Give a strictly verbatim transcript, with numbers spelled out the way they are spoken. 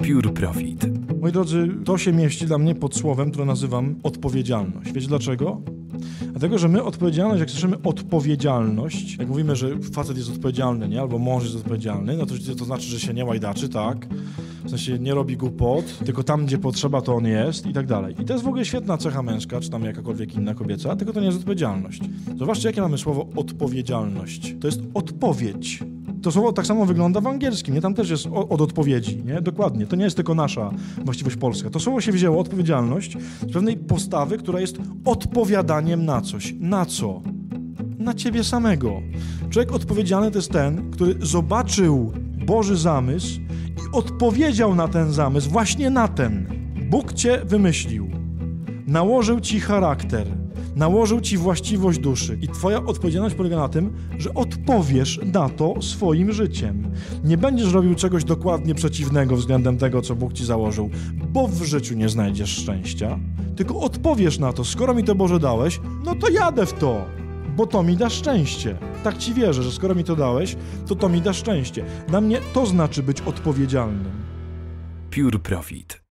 Pure Profit. Moi drodzy, to się mieści dla mnie pod słowem, które nazywam odpowiedzialność. Wiecie dlaczego? Dlatego, że my odpowiedzialność, jak słyszymy odpowiedzialność, jak mówimy, że facet jest odpowiedzialny, nie? Albo mąż jest odpowiedzialny, no to, to znaczy, że się nie łajdaczy, tak? W sensie nie robi głupot, tylko tam, gdzie potrzeba, to on jest i tak dalej. I to jest w ogóle świetna cecha męska, czy tam jakakolwiek inna kobieca, tylko to nie jest odpowiedzialność. Zobaczcie, jakie mamy słowo odpowiedzialność. To jest odpowiedź. To słowo tak samo wygląda w angielskim, nie? Tam też jest od odpowiedzi, nie? Dokładnie. To nie jest tylko nasza właściwość polska. To słowo się wzięło, odpowiedzialność, z pewnej postawy, która jest odpowiadaniem na coś. Na co? Na ciebie samego. Człowiek odpowiedzialny to jest ten, który zobaczył Boży zamysł i odpowiedział na ten zamysł, właśnie na ten. Bóg cię wymyślił. Nałożył ci charakter. Nałożył ci właściwość duszy i twoja odpowiedzialność polega na tym, że odpowiesz na to swoim życiem. Nie będziesz robił czegoś dokładnie przeciwnego względem tego, co Bóg ci założył, bo w życiu nie znajdziesz szczęścia, tylko odpowiesz na to, skoro mi to Boże dałeś, no to jadę w to, bo to mi da szczęście. Tak ci wierzę, że skoro mi to dałeś, to to mi da szczęście. Dla mnie to znaczy być odpowiedzialnym. Pure Profit.